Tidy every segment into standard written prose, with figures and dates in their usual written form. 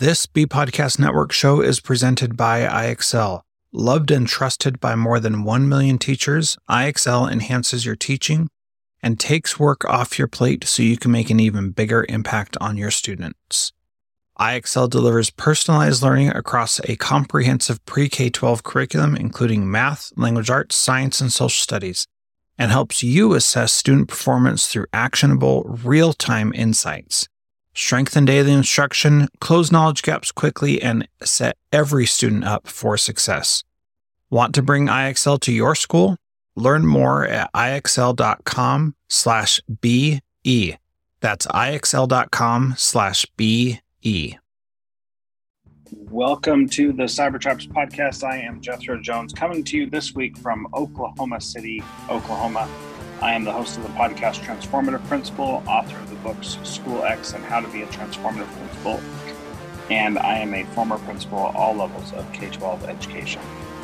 This B Podcast Network show is presented by IXL. Loved and trusted by more than 1 million teachers, IXL enhances your teaching and takes work off your plate so you can make an even bigger impact on your students. IXL delivers personalized learning across a comprehensive pre-K-12 curriculum, including math, language arts, science, and social studies, and helps you assess student performance through actionable, real-time insights. Strengthen daily instruction, close knowledge gaps quickly, and set every student up for success. Want to bring IXL to your school? Learn more at ixl.com/BE. That's ixl.com/BE. Welcome to the Cybertraps podcast. I am Jethro Jones, coming to you this week from Oklahoma City, Oklahoma. I am the host of the podcast Transformative Principal, author of the books School X and How to Be a Transformative Principal, and I am a former principal at all levels of K-12 education.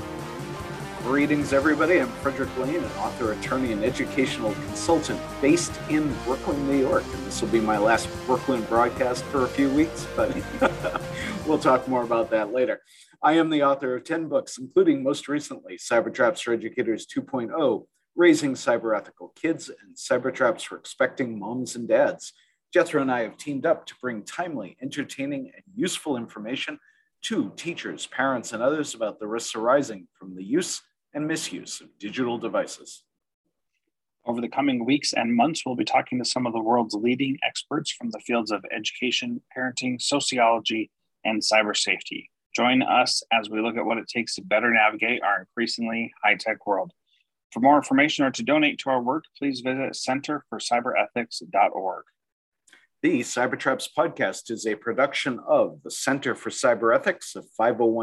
Greetings, everybody. I'm Frederick Lane, an author, attorney, and educational consultant based in Brooklyn, New York. And this will be my last Brooklyn broadcast for a few weeks, but we'll talk more about that later. I am the author of 10 books, including most recently Cybertraps for Educators 2.0, Raising Cyber-Ethical Kids, and Cybertraps for Expecting Moms and Dads. Jethro and I have teamed up to bring timely, entertaining, and useful information to teachers, parents, and others about the risks arising from the use and misuse of digital devices. Over the coming weeks and months, we'll be talking to some of the world's leading experts from the fields of education, parenting, sociology, and cyber safety. Join us as we look at what it takes to better navigate our increasingly high-tech world. For more information or to donate to our work, please visit centerforcyberethics.org. The Cybertraps podcast is a production of the Center for Cyber Ethics, a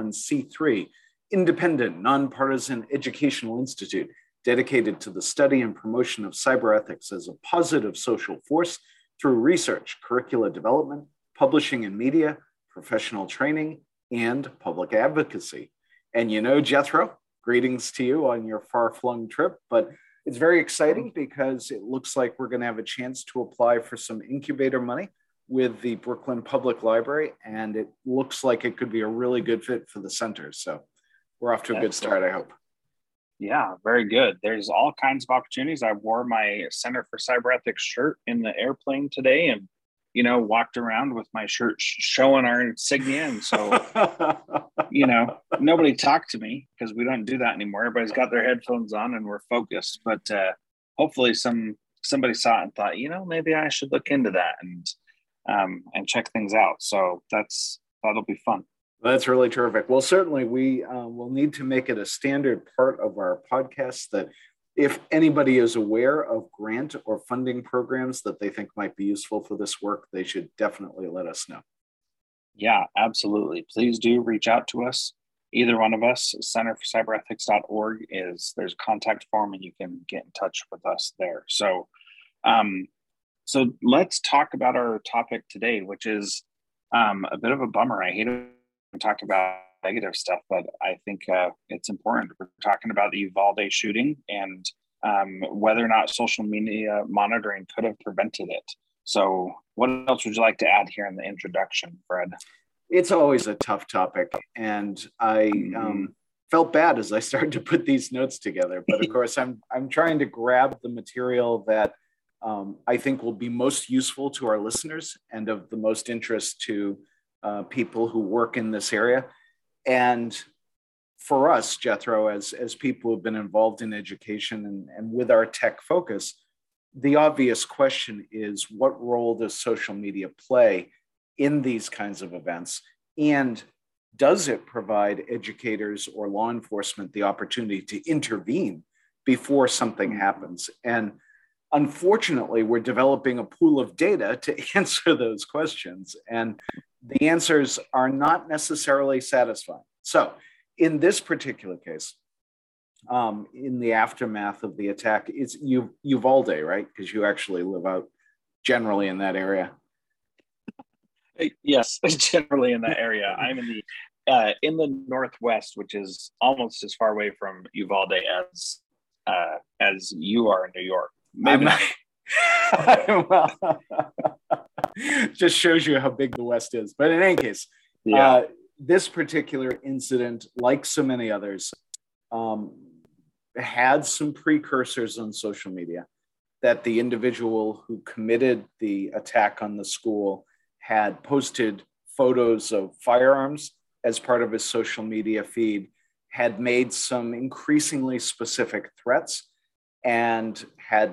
501c3 independent, nonpartisan educational institute dedicated to the study and promotion of cyber ethics as a positive social force through research, curricula development, publishing and media, professional training, and public advocacy. And you know, Jethro, greetings to you on your far-flung trip, but it's very exciting because it looks like we're going to have a chance to apply for some incubator money with the Brooklyn Public Library, and it looks like it could be a really good fit for the center. So we're off to a good start, I hope. Yeah, very good. There's all kinds of opportunities. I wore my Center for Cyber Ethics shirt in the airplane today and, walked around with my shirt showing our insignia. And so, nobody talked to me because we don't do that anymore. Everybody's got their headphones on and we're focused. But hopefully somebody saw it and thought, maybe I should look into that and check things out. So that'll be fun. That's really terrific. Well, certainly we will need to make it a standard part of our podcast that if anybody is aware of grant or funding programs that they think might be useful for this work, they should definitely let us know. Yeah, absolutely. Please do reach out to us. Either one of us, centerforcyberethics.org there's a contact form and you can get in touch with us there. So let's talk about our topic today, which is a bit of a bummer. I hate to talk about negative stuff, but I think it's important. We're talking about the Uvalde shooting and whether or not social media monitoring could have prevented it. So what else would you like to add here in the introduction, Fred? It's always a tough topic, and I felt bad as I started to put these notes together. But of course, I'm trying to grab the material that I think will be most useful to our listeners and of the most interest to people who work in this area. And for us, Jethro, as people who've been involved in education and with our tech focus, the obvious question is, what role does social media play in these kinds of events? And does it provide educators or law enforcement the opportunity to intervene before something happens? And unfortunately, we're developing a pool of data to answer those questions, and the answers are not necessarily satisfying. So in this particular case, in the aftermath of the attack, it's Uvalde, right? Because you actually live out generally in that area. Yes, generally in that area. I'm in the Northwest, which is almost as far away from Uvalde as you are in New York. Maybe not. Well, just shows you how big the West is. But in any case, This particular incident, like so many others, had some precursors on social media, that the individual who committed the attack on the school had posted photos of firearms as part of his social media feed, had made some increasingly specific threats, and had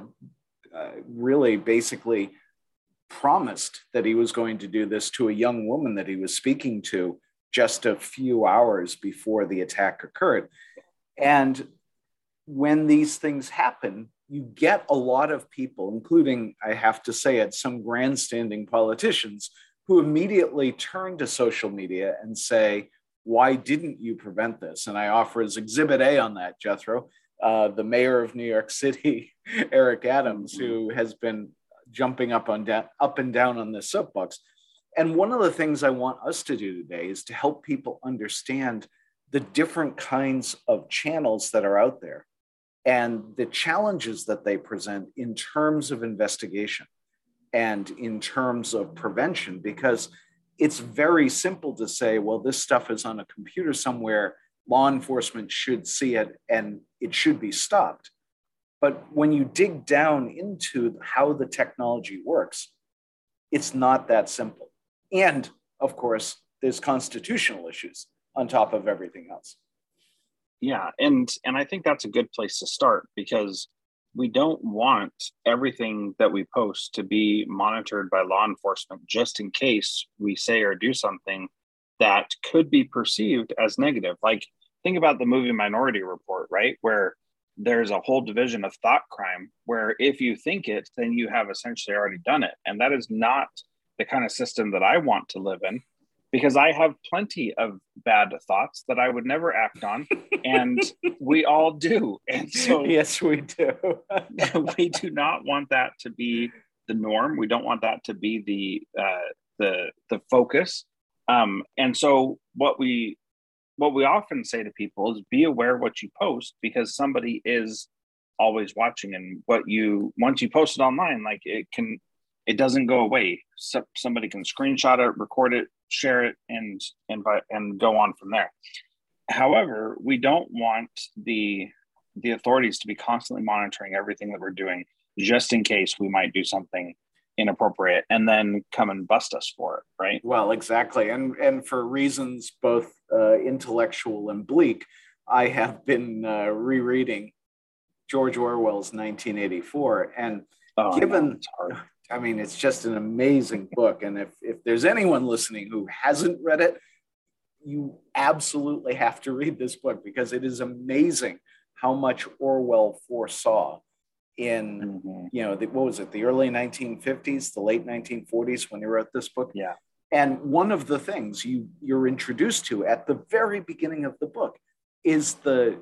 really basically promised that he was going to do this to a young woman that he was speaking to just a few hours before the attack occurred. And when these things happen, you get a lot of people, including, I have to say it, some grandstanding politicians, who immediately turn to social media and say, why didn't you prevent this? And I offer as Exhibit A on that, Jethro, the mayor of New York City, Eric Adams, who has been jumping up and down on this soapbox. And one of the things I want us to do today is to help people understand the different kinds of channels that are out there and the challenges that they present in terms of investigation and in terms of prevention, because it's very simple to say, well, this stuff is on a computer somewhere, law enforcement should see it and it should be stopped. But when you dig down into how the technology works, it's not that simple. And of course, there's constitutional issues on top of everything else. Yeah, and I think that's a good place to start, because we don't want everything that we post to be monitored by law enforcement just in case we say or do something that could be perceived as negative. Like, think about the movie Minority Report, right? Where there's a whole division of thought crime where if you think it, then you have essentially already done it. And that is not the kind of system that I want to live in, because I have plenty of bad thoughts that I would never act on, and we all do. And so yes, we do. We do not want that to be the norm. We don't want that to be the focus. And so what we often say to people is, be aware what you post, because somebody is always watching. And once you post it online, like, it doesn't go away. So somebody can screenshot it, record it, share it, and go on from there. However, we don't want the authorities to be constantly monitoring everything that we're doing, just in case we might do something inappropriate and then come and bust us for it, right? Well, exactly. And for reasons both intellectual and bleak, I have been rereading George Orwell's 1984. And I mean, it's just an amazing book. And if there's anyone listening who hasn't read it, you absolutely have to read this book, because it is amazing how much Orwell foresaw in, what was it, the early 1950s, the late 1940s, when he wrote this book. Yeah. And one of the things you're introduced to at the very beginning of the book is the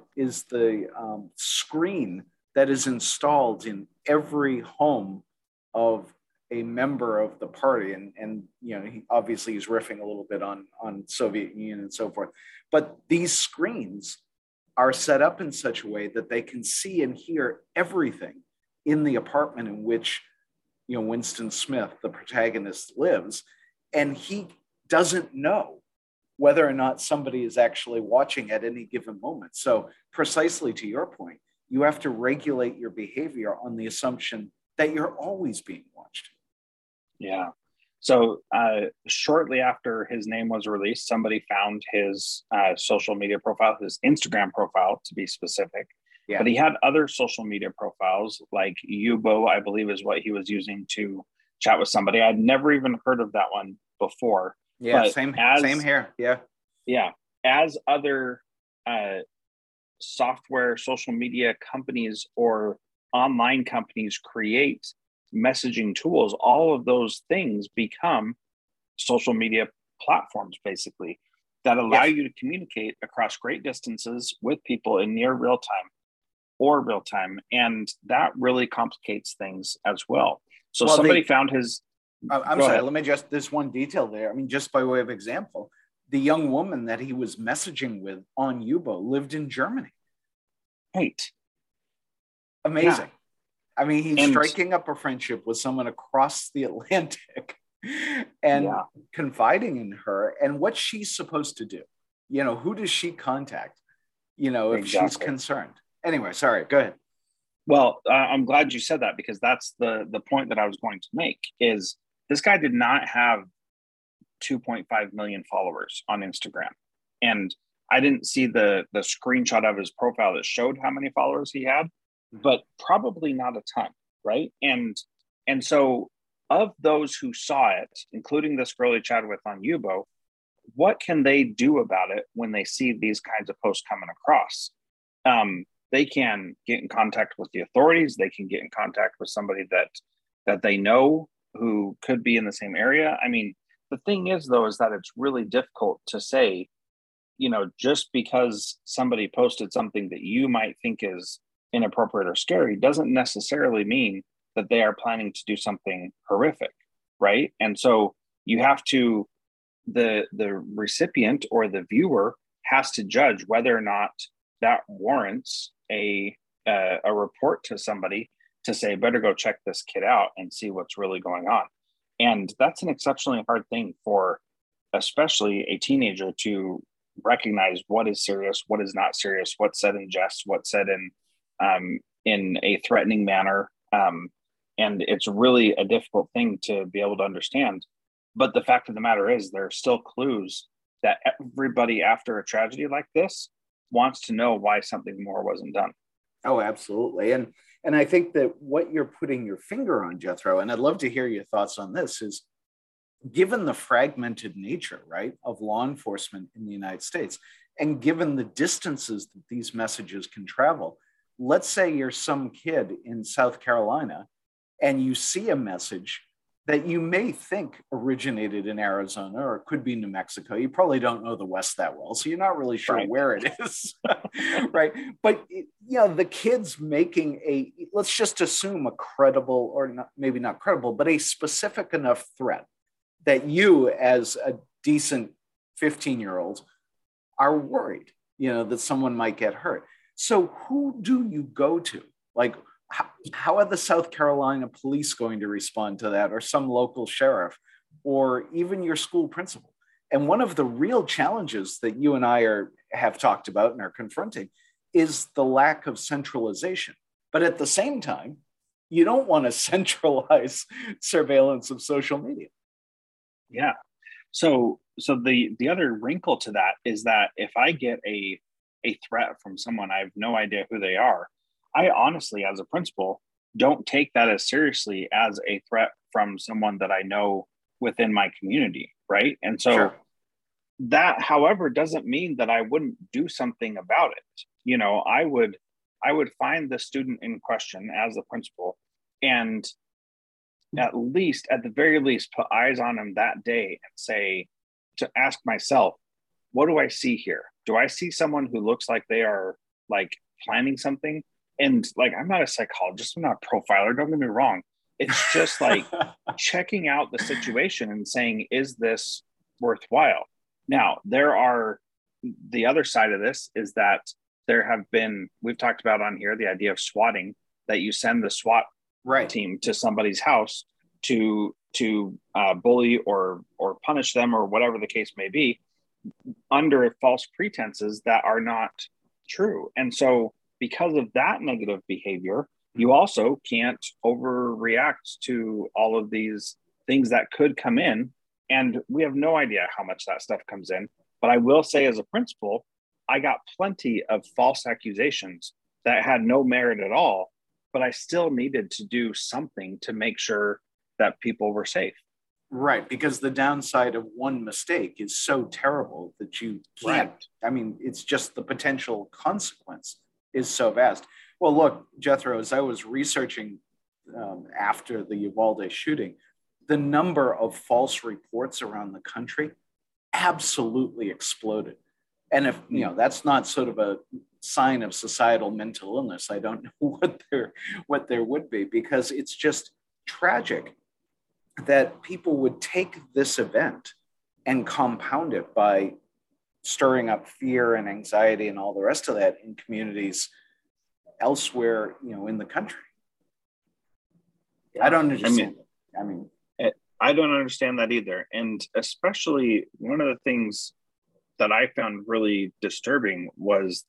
screen that is installed in every home of a member of the party. And he obviously is riffing a little bit on Soviet Union and so forth. But these screens are set up in such a way that they can see and hear everything in the apartment in which, Winston Smith, the protagonist, lives. And he doesn't know whether or not somebody is actually watching at any given moment. So precisely to your point, you have to regulate your behavior on the assumption that you're always being watched. Yeah. So shortly after his name was released, somebody found his social media profile, his Instagram profile to be specific. Yeah. But he had other social media profiles, like Yubo, I believe is what he was using to chat with somebody. I'd never even heard of that one before. Yeah, same here. Yeah. Yeah. As other software, social media companies or online companies create messaging tools, all of those things become social media platforms, basically, that allow you to communicate across great distances with people in near real time or real time. And that really complicates things as well. So somebody found his... I'm sorry, let me just, there's one detail there. I mean, just by way of example, the young woman that he was messaging with on Yubo lived in Germany. Right. Amazing. Yeah. I mean, he's striking up a friendship with someone across the Atlantic. and Yeah. confiding in her and what she's supposed to do. Who does she contact, if she's Exactly. concerned? Anyway, sorry, go ahead. Well, I'm glad you said that, because that's the point that I was going to make. Is this guy did not have 2.5 million followers on Instagram, and I didn't see the screenshot of his profile that showed how many followers he had, but probably not a ton, right? And so, of those who saw it, including this girl he chatted with on Yubo, what can they do about it when they see these kinds of posts coming across? They can get in contact with the authorities. They can get in contact with somebody that they know who could be in the same area. I mean, the thing is, though, is that it's really difficult to say, just because somebody posted something that you might think is inappropriate or scary doesn't necessarily mean that they are planning to do something horrific, right? And so you have to, the recipient or the viewer has to judge whether or not that warrants a report to somebody to say, better go check this kid out and see what's really going on. And that's an exceptionally hard thing for especially a teenager to recognize what is serious, what is not serious, what's said in jest, what's said in a threatening manner. And it's really a difficult thing to be able to understand. But the fact of the matter is, there are still clues that everybody after a tragedy like this wants to know why something more wasn't done. Oh, absolutely. And I think that what you're putting your finger on, Jethro, and I'd love to hear your thoughts on this, is given the fragmented nature, right, of law enforcement in the United States, and given the distances that these messages can travel, let's say you're some kid in South Carolina and you see a message that you may think originated in Arizona or it could be New Mexico. You probably don't know the West that well, so you're not really sure Right. where it is, right? But the kid's making let's just assume a credible, or not, maybe not credible, but a specific enough threat that you, as a decent 15-year-old, are worried, that someone might get hurt. So who do you go to? Like, how are the South Carolina police going to respond to that, or some local sheriff, or even your school principal? And one of the real challenges that you and I have talked about and are confronting is the lack of centralization. But at the same time, you don't want to centralize surveillance of social media. Yeah. So the other wrinkle to that is that if I get a threat from someone, I have no idea who they are, I honestly, as a principal, don't take that as seriously as a threat from someone that I know within my community, right? And so Sure. That, however, doesn't mean that I wouldn't do something about it. I would find the student in question as the principal, and at the very least, put eyes on him that day and ask myself, what do I see here? Do I see someone who looks like they are like planning something? And like, I'm not a psychologist, I'm not a profiler, don't get me wrong. It's just like checking out the situation and saying, is this worthwhile? Now, the other side of this is that we've talked about on here, the idea of swatting, that you send the SWAT right. team to somebody's house to bully or punish them, or whatever the case may be, under false pretenses that are not true. And so because of that negative behavior, you also can't overreact to all of these things that could come in. And we have no idea how much that stuff comes in. But I will say, as a principal, I got plenty of false accusations that had no merit at all, but I still needed to do something to make sure that people were safe. Right, because the downside of one mistake is so terrible that you can't, Right. I mean, it's just the potential consequence is so vast. Well, look, Jethro, as I was researching after the Uvalde shooting, the number of false reports around the country absolutely exploded. And if, that's not sort of a sign of societal mental illness, I don't know what there would be, because it's just tragic that people would take this event and compound it by stirring up fear and anxiety and all the rest of that in communities elsewhere, in the country. I don't understand. I don't understand that either. And especially one of the things that I found really disturbing was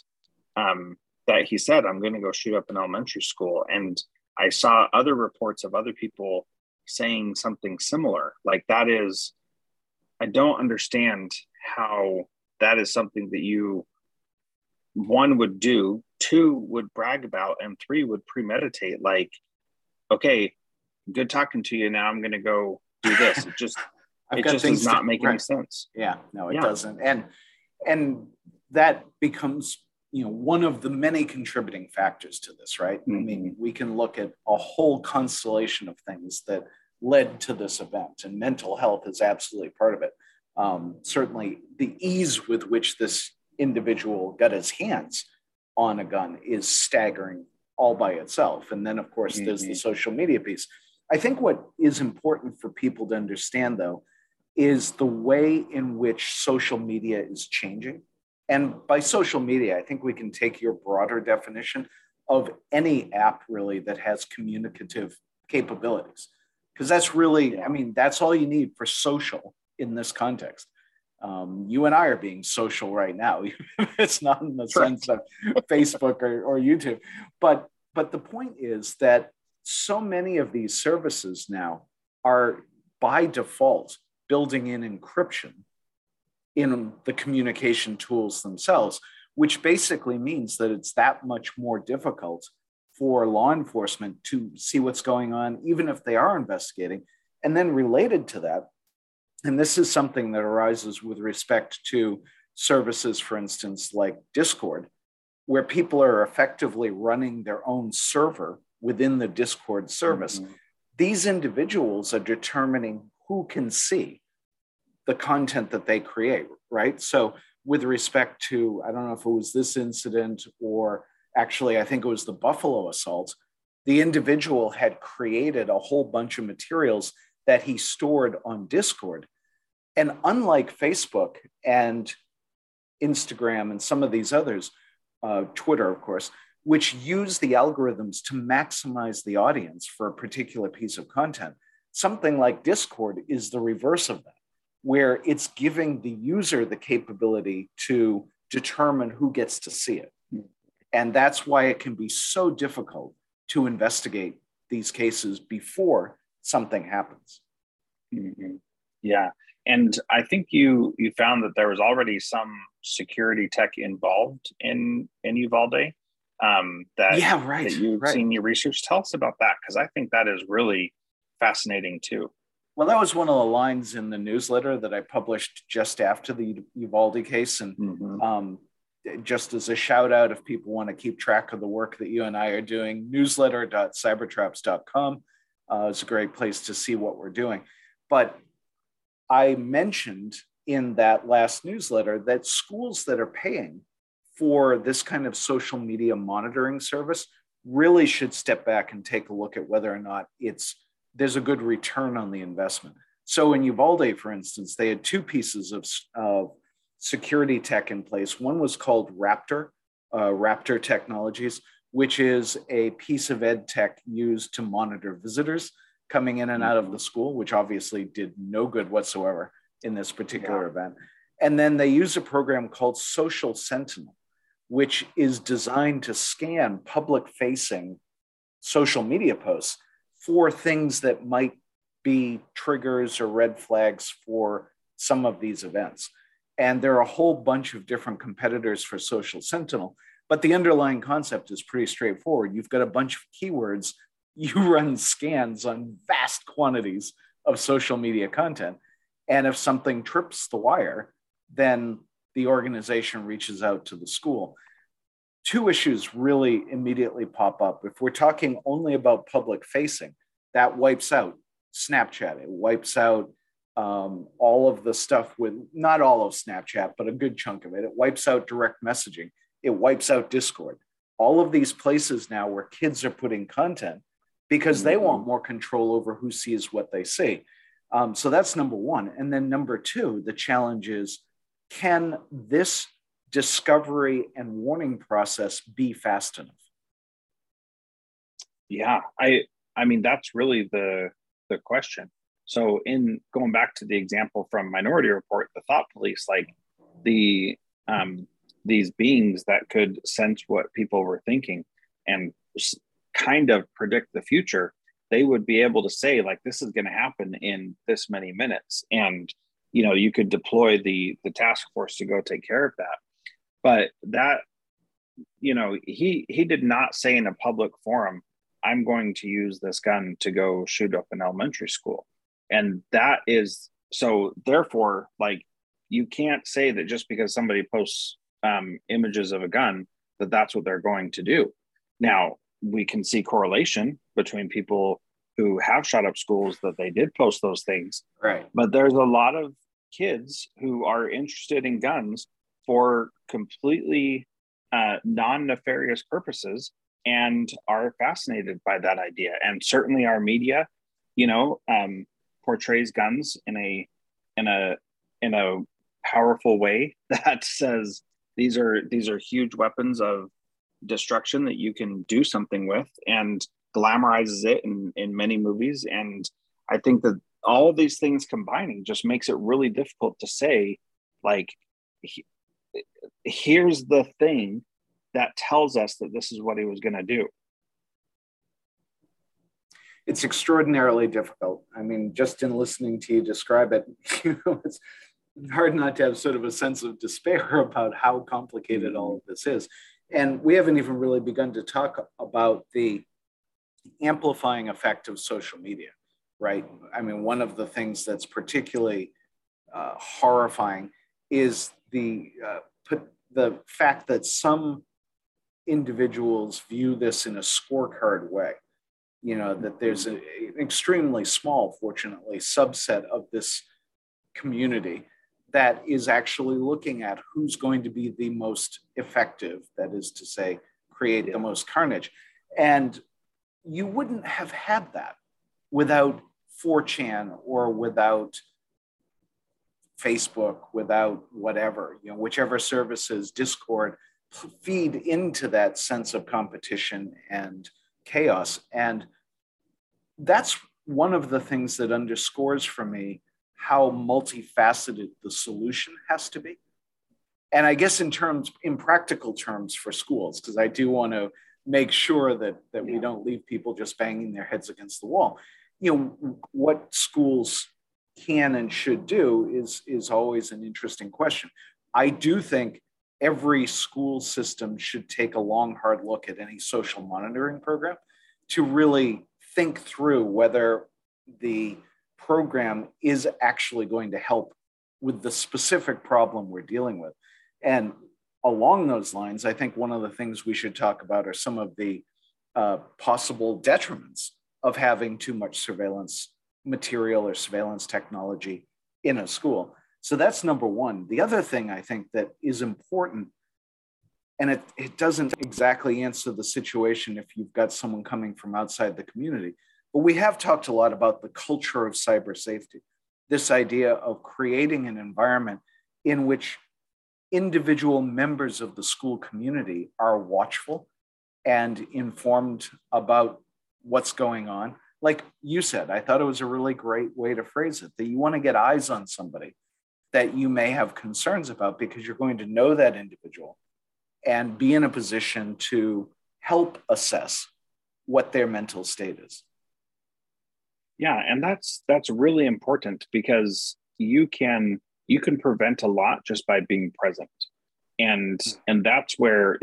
that he said, I'm going to go shoot up an elementary school. And I saw other reports of other people saying something similar. Like that is, I don't understand how that is something that you, one, would do, two, would brag about, and three, would premeditate. Like, okay, good talking to you. Now I'm going to go do this. It just does not make any sense. Yeah, no, it doesn't. And that becomes, one of the many contributing factors to this, right? Mm-hmm. I mean, we can look at a whole constellation of things that led to this event, and mental health is absolutely part of it. Certainly the ease with which this individual got his hands on a gun is staggering all by itself. And then, of course, there's the social media piece. I think what is important for people to understand, though, is the way in which social media is changing. And by social media, I think we can take your broader definition of any app really that has communicative capabilities. Because that's really, I mean, that's all you need for social in this context. You and I are being social right now. It's not in the sense of Facebook or YouTube. But the point is that so many of these services now are by default building in encryption in the communication tools themselves, which basically means that it's that much more difficult for law enforcement to see what's going on, even if they are investigating. And then related to that, and this is something that arises with respect to services, for instance, like Discord, where people are effectively running their own server within the Discord service. Mm-hmm. These individuals are determining who can see the content that they create, right? So with respect to, I don't know if it was this incident or actually, I think it was the Buffalo assault, the individual had created a whole bunch of materials that he stored on Discord. And unlike Facebook and Instagram and some of these others, Twitter, of course, which use the algorithms to maximize the audience for a particular piece of content, something like Discord is the reverse of that, where it's giving the user the capability to determine who gets to see it. And that's why it can be so difficult to investigate these cases before something happens. Mm-hmm. Yeah. And I think you found that there was already some security tech involved in Uvalde that you've seen your research. Tell us about that, because I think that is really fascinating too. Well, that was one of the lines in the newsletter that I published just after the Uvalde case. And just as a shout out, if people want to keep track of the work that you and I are doing, newsletter.cybertraps.com is a great place to see what we're doing. But I mentioned in that last newsletter that schools that are paying for this kind of social media monitoring service really should step back and take a look at whether or not there's a good return on the investment. So in Uvalde, for instance, they had two pieces of security tech in place. One was called Raptor, Raptor Technologies, which is a piece of ed tech used to monitor visitors coming in and out of the school, which obviously did no good whatsoever in this particular event. And then they use a program called Social Sentinel, which is designed to scan public-facing social media posts for things that might be triggers or red flags for some of these events. And there are a whole bunch of different competitors for Social Sentinel, but the underlying concept is pretty straightforward. You've got a bunch of keywords, you run scans on vast quantities of social media content. And if something trips the wire, then the organization reaches out to the school. Two issues really immediately pop up. If we're talking only about public facing, that wipes out Snapchat. It wipes out all of the stuff with, not all of Snapchat, but a good chunk of it. It wipes out direct messaging. It wipes out Discord. All of these places now where kids are putting content because they want more control over who sees what they see. So that's number one. And then number two, the challenge is, can this discovery and warning process be fast enough? Yeah, I mean, that's really the question. So in going back to the example from Minority Report, the thought police, like the these beings that could sense what people were thinking and kind of predict the future, they would be able to say like, this is going to happen in this many minutes. And, you could deploy the task force to go take care of that. But that, he did not say in a public forum, I'm going to use this gun to go shoot up an elementary school. And that is, so therefore, like, you can't say that just because somebody posts images of a gun, that's what they're going to do. Now, we can see correlation between people who have shot up schools that they did post those things. Right. But there's a lot of kids who are interested in guns for completely non-nefarious purposes and are fascinated by that idea. And certainly our media, portrays guns in a powerful way that says these are huge weapons of destruction that you can do something with, and glamorizes it in many movies. And I think that all of these things combining just makes it really difficult to say, like, here's the thing that tells us that this is what he was going to do. It's extraordinarily difficult. I mean, just in listening to you describe it, it's hard not to have sort of a sense of despair about how complicated all of this is. And we haven't even really begun to talk about the amplifying effect of social media, right? I mean, one of the things that's particularly horrifying is the fact that some individuals view this in a scorecard way. That there's an extremely small, fortunately, subset of this community that is actually looking at who's going to be the most effective, that is to say, create the most carnage. And you wouldn't have had that without 4chan or without Facebook, without whatever, whichever services, Discord, feed into that sense of competition and chaos. And that's one of the things that underscores for me how multifaceted the solution has to be. And I guess in practical terms for schools, because I do want to make sure that we don't leave people just banging their heads against the wall. What schools can and should do is always an interesting question. I do think every school system should take a long, hard look at any social monitoring program to really think through whether the program is actually going to help with the specific problem we're dealing with. And along those lines, I think one of the things we should talk about are some of the possible detriments of having too much surveillance material or surveillance technology in a school. So that's number one. The other thing I think that is important, and it doesn't exactly answer the situation if you've got someone coming from outside the community, but we have talked a lot about the culture of cyber safety, this idea of creating an environment in which individual members of the school community are watchful and informed about what's going on. Like you said, I thought it was a really great way to phrase it, that you want to get eyes on somebody that you may have concerns about because you're going to know that individual and be in a position to help assess what their mental state is. Yeah, and that's really important because you can prevent a lot just by being present. And that's where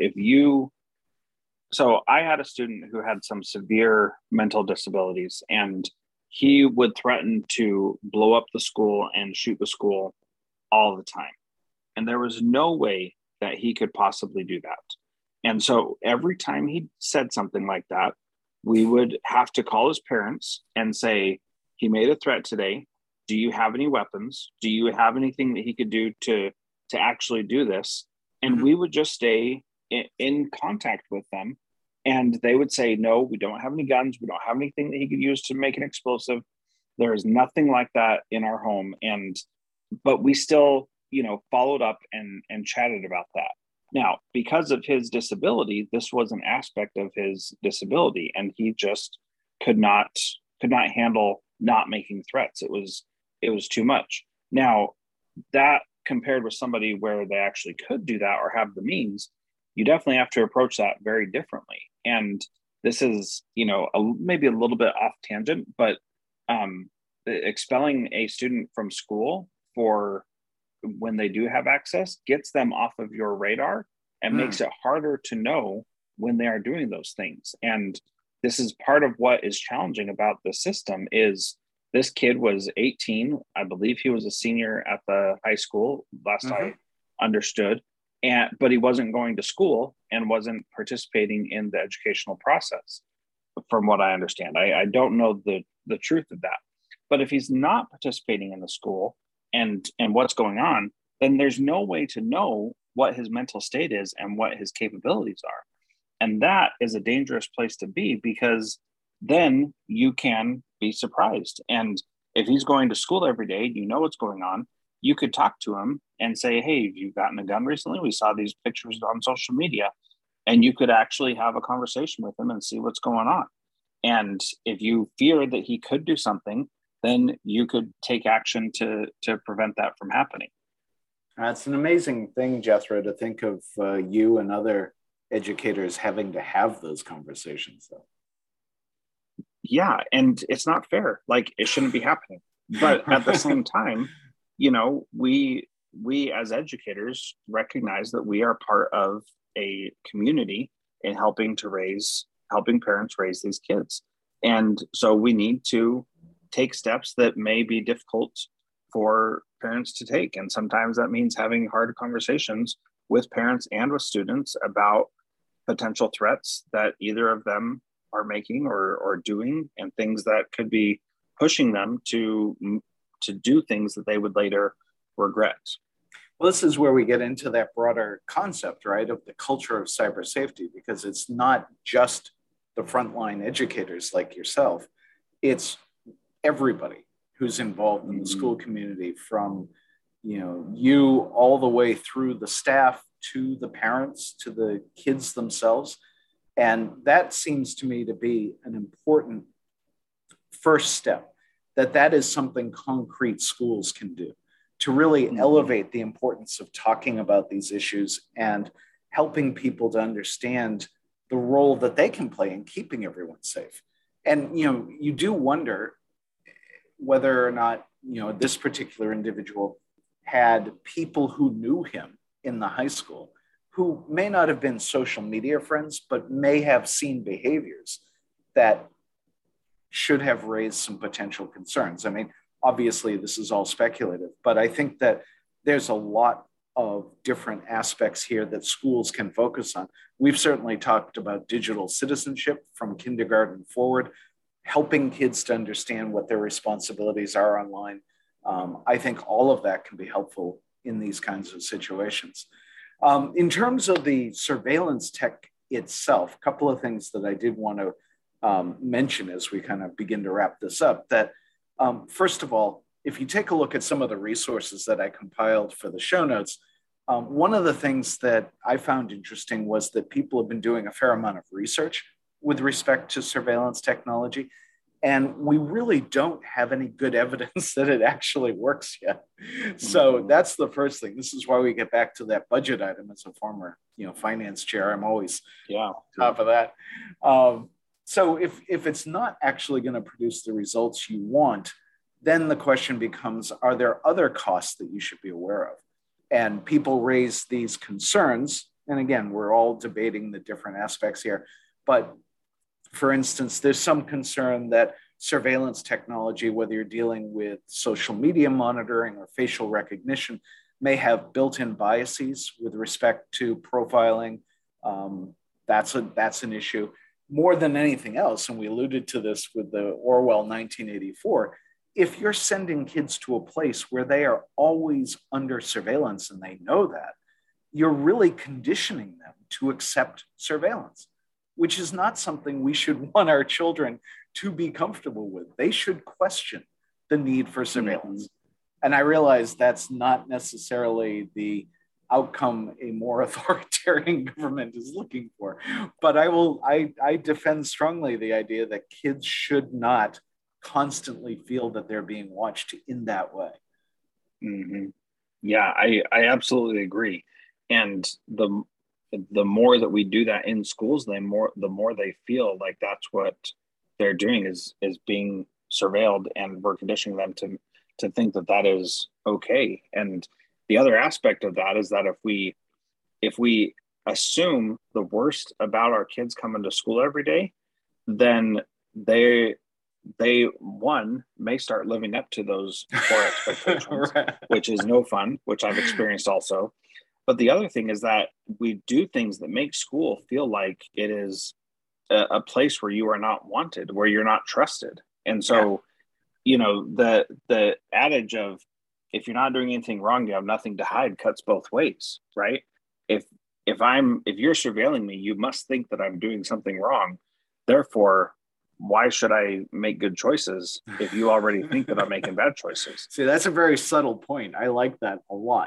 so I had a student who had some severe mental disabilities, and he would threaten to blow up the school and shoot the school all the time. And there was no way that he could possibly do that. And so every time he said something like that, we would have to call his parents and say, he made a threat today. Do you have any weapons? Do you have anything that he could do to actually do this? And we would just stay in contact with them. And they would say, no, we don't have any guns. We don't have anything that he could use to make an explosive. There is nothing like that in our home. But we still, followed up and chatted about that. Now, because of his disability, this was an aspect of his disability, and he just could not handle not making threats. It was too much. Now, that compared with somebody where they actually could do that or have the means, you definitely have to approach that very differently. And this is, maybe a little bit off tangent, but expelling a student from school for when they do have access gets them off of your radar and makes it harder to know when they are doing those things. And this is part of what is challenging about the system is this kid was 18. I believe he was a senior at the high school, last I understood. But he wasn't going to school and wasn't participating in the educational process, from what I understand. I don't know the truth of that. But if he's not participating in the school and what's going on, then there's no way to know what his mental state is and what his capabilities are. And that is a dangerous place to be, because then you can be surprised. And if he's going to school every day, you know what's going on, you could talk to him and say, hey, have you gotten a gun recently? We saw these pictures on social media. And you could actually have a conversation with him and see what's going on. And if you fear that he could do something, then you could take action to prevent that from happening. It's an amazing thing, Jethro, to think of you and other educators having to have those conversations, though. Yeah, and it's not fair. Like, it shouldn't be happening. But at the same time, we as educators recognize that we are part of a community in helping parents raise these kids. And so we need to take steps that may be difficult for parents to take. And sometimes that means having hard conversations with parents and with students about potential threats that either of them are making or doing, and things that could be pushing them to do things that they would later regret. Well, this is where we get into that broader concept, right, of the culture of cyber safety, because it's not just the frontline educators like yourself. It's everybody who's involved in the school community, from you all the way through the staff to the parents to the kids themselves. And that seems to me to be an important first step, that is something concrete schools can do to really elevate the importance of talking about these issues and helping people to understand the role that they can play in keeping everyone safe. And, you do wonder whether or not, this particular individual had people who knew him in the high school who may not have been social media friends, but may have seen behaviors that should have raised some potential concerns. I mean, obviously, this is all speculative, but I think that there's a lot of different aspects here that schools can focus on. We've certainly talked about digital citizenship from kindergarten forward, helping kids to understand what their responsibilities are online. I think all of that can be helpful in these kinds of situations. In terms of the surveillance tech itself, a couple of things that I did want to mention as we kind of begin to wrap this up, that first of all, if you take a look at some of the resources that I compiled for the show notes, one of the things that I found interesting was that people have been doing a fair amount of research with respect to surveillance technology. And we really don't have any good evidence that it actually works yet. So that's the first thing. This is why we get back to that budget item. As a former, finance chair, I'm always on top of that. So if it's not actually going to produce the results you want, then the question becomes, are there other costs that you should be aware of? And people raise these concerns. And again, we're all debating the different aspects here. But for instance, there's some concern that surveillance technology, whether you're dealing with social media monitoring or facial recognition, may have built-in biases with respect to profiling. That's an issue. More than anything else, and we alluded to this with the Orwell 1984, if you're sending kids to a place where they are always under surveillance and they know that, you're really conditioning them to accept surveillance, which is not something we should want our children to be comfortable with. They should question the need for surveillance. And I realize that's not necessarily the outcome a more authoritarian government is looking for. But I defend strongly the idea that kids should not constantly feel that they're being watched in that way. Mm-hmm. Yeah, I absolutely agree. And the more that we do that in schools, the more they feel like that's what they're doing is being surveilled, and we're conditioning them to think that that is okay. And the other aspect of that is that if we assume the worst about our kids coming to school every day, then they one may start living up to those poor expectations, Right. which is no fun, which I've experienced also. But the other thing is that we do things that make school feel like it is a place where you are not wanted, where you're not trusted. And so, the adage of, if you're not doing anything wrong, you have nothing to hide, cuts both ways, right? If if you're surveilling me, you must think that I'm doing something wrong. Therefore, why should I make good choices if you already think that I'm making bad choices? See, that's a very subtle point. I like that a lot.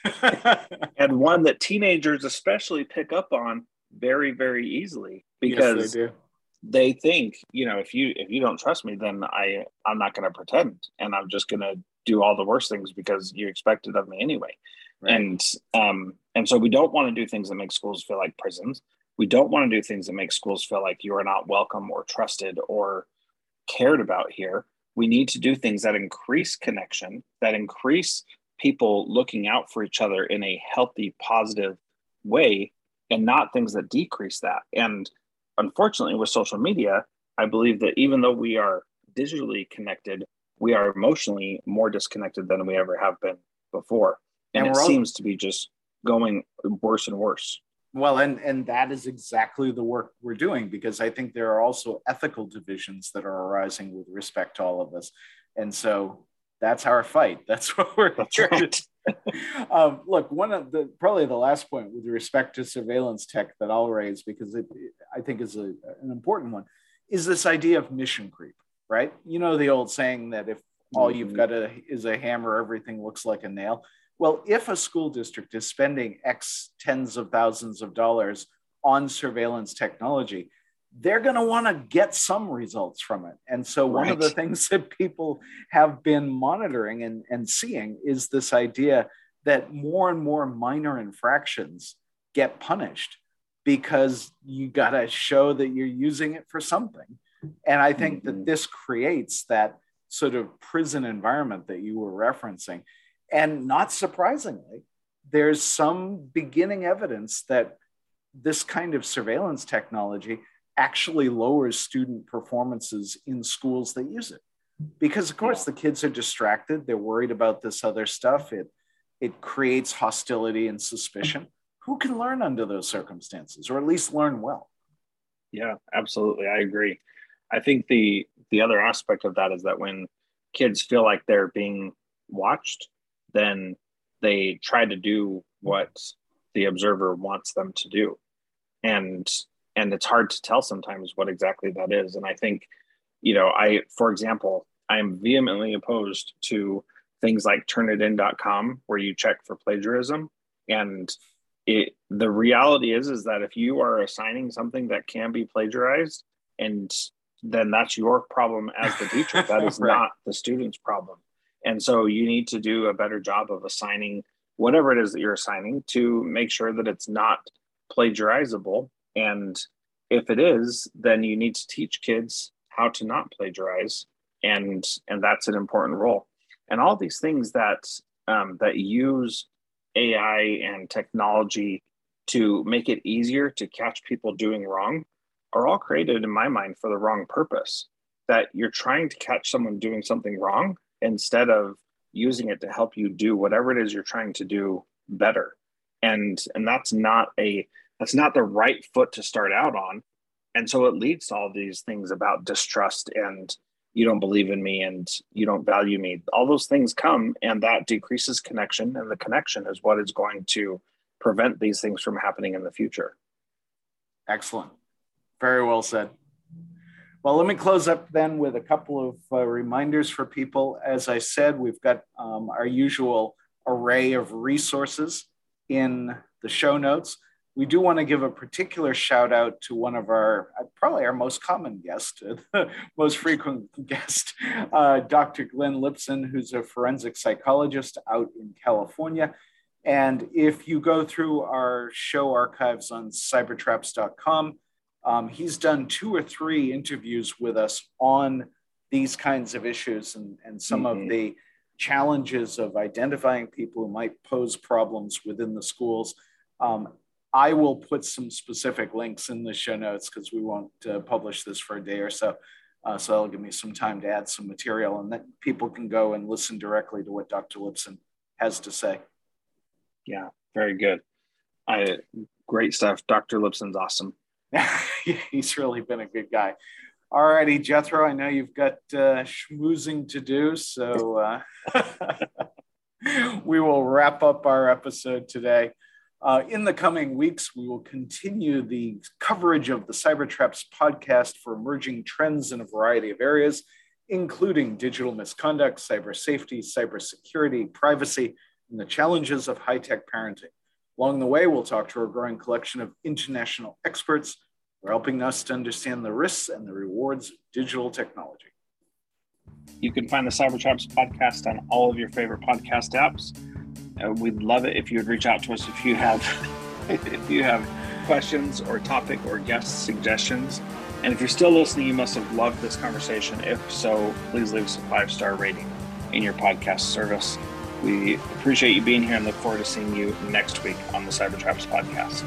And one that teenagers especially pick up on very, very easily, because yes, they do. they think, if you don't trust me, then I'm not going to pretend, and I'm just going to do all the worst things because you expect it of me anyway. Right. And so we don't want to do things that make schools feel like prisons. We don't want to do things that make schools feel like you are not welcome or trusted or cared about here. We need to do things that increase connection, that increase people looking out for each other in a healthy, positive way, and not things that decrease that. And unfortunately, with social media, I believe that even though we are digitally connected, we are emotionally more disconnected than we ever have been before. And it seems to be just going worse and worse. Well, and that is exactly the work we're doing, because I think there are also ethical divisions that are arising with respect to all of this. And so that's our fight. That's what we're here to look, one of probably the last point with respect to surveillance tech that I'll raise, because I think is an important one, is this idea of mission creep, right? You know, the old saying that if all you've got is a hammer, everything looks like a nail. Well, if a school district is spending X tens of thousands of dollars on surveillance technology, they're going to want to get some results from it. And so one of the things that people have been monitoring and seeing is this idea that more and more minor infractions get punished because you got to show that you're using it for something. And I think that this creates that sort of prison environment that you were referencing. And not surprisingly, there's some beginning evidence that this kind of surveillance technology actually lowers student performances in schools that use it. Because, of course, the kids are distracted. They're worried about this other stuff. It creates hostility and suspicion. Who can learn under those circumstances, or at least learn well? Yeah, absolutely. I agree. I think the other aspect of that is that when kids feel like they're being watched, then they try to do what the observer wants them to do. And it's hard to tell sometimes what exactly that is. And I think, for example, I'm vehemently opposed to things like turnitin.com, where you check for plagiarism. And the reality is that if you are assigning something that can be plagiarized, and then that's your problem as the teacher, that is not the student's problem. And so you need to do a better job of assigning whatever it is that you're assigning to make sure that it's not plagiarizable. And if it is, then you need to teach kids how to not plagiarize. And that's an important role. And all these things that use AI and technology to make it easier to catch people doing wrong are all created, in my mind, for the wrong purpose. That you're trying to catch someone doing something wrong instead of using it to help you do whatever it is you're trying to do better. And that's not the right foot to start out on. And so it leads to all these things about distrust, and you don't believe in me, and you don't value me. All those things come, and that decreases connection, and the connection is what is going to prevent these things from happening in the future. Excellent. Very well said. Well, let me close up then with a couple of reminders for people. As I said, we've got our usual array of resources in the show notes. we do want to give a particular shout out to one of our, probably our most common guest, most frequent guest, Dr. Glenn Lipson, who's a forensic psychologist out in California. And if you go through our show archives on cybertraps.com, he's done 2 or 3 interviews with us on these kinds of issues and some of the challenges of identifying people who might pose problems within the schools. I will put some specific links in the show notes because we won't publish this for a day or so. So that'll give me some time to add some material, and then people can go and listen directly to what Dr. Lipson has to say. Yeah, very good. Great stuff. Dr. Lipson's awesome. He's really been a good guy. All righty, Jethro, I know you've got schmoozing to do, so we will wrap up our episode today. In the coming weeks, we will continue the coverage of the Cybertraps podcast for emerging trends in a variety of areas, including digital misconduct, cyber safety, cybersecurity, privacy, and the challenges of high-tech parenting. Along the way, we'll talk to a growing collection of international experts who are helping us to understand the risks and the rewards of digital technology. You can find the Cybertraps podcast on all of your favorite podcast apps. We'd love it if you would reach out to us if you have questions or topic or guest suggestions. And if you're still listening, you must have loved this conversation. If so, please leave us a 5-star rating in your podcast service. We appreciate you being here and look forward to seeing you next week on the Cybertraps podcast.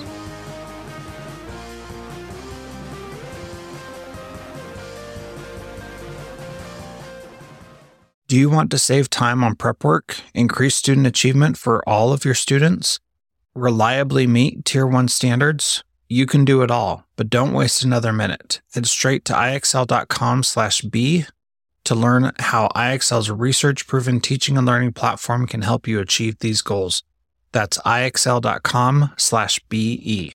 Do you want to save time on prep work, increase student achievement for all of your students, reliably meet Tier 1 standards? You can do it all, but don't waste another minute. Head straight to ixl.com/b to learn how IXL's research-proven teaching and learning platform can help you achieve these goals. That's ixl.com/be.